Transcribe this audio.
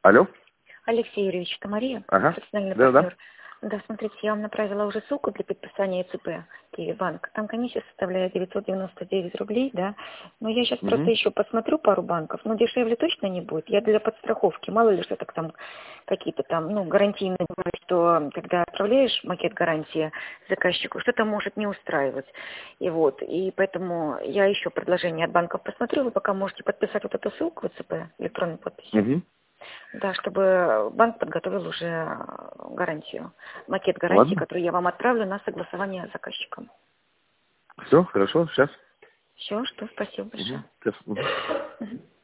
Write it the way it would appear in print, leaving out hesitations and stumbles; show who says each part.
Speaker 1: Алло?
Speaker 2: Алексей Юрьевич, это Мария,
Speaker 1: Ага.
Speaker 2: профессиональный
Speaker 1: Да.
Speaker 2: партнер. Да, смотрите, я вам направила уже ссылку для подписания ЦП Киевбанк. Там комиссия составляет 999 рублей, да. Но я сейчас просто еще посмотрю пару банков, но дешевле точно не будет. Я для подстраховки, мало ли что так там какие-то там, гарантийные бывают, что когда отправляешь макет гарантии заказчику, что-то может не устраивать. И поэтому я еще предложение от банков посмотрю. Вы пока можете подписать вот эту ссылку в ЦП, электронную подпись. Да, чтобы банк подготовил уже гарантию, макет гарантии,
Speaker 1: Ладно.
Speaker 2: который я вам отправлю на согласование с заказчиком.
Speaker 1: Все, хорошо, сейчас.
Speaker 2: Все, что, спасибо большое.
Speaker 1: Сейчас.
Speaker 2: Мгм.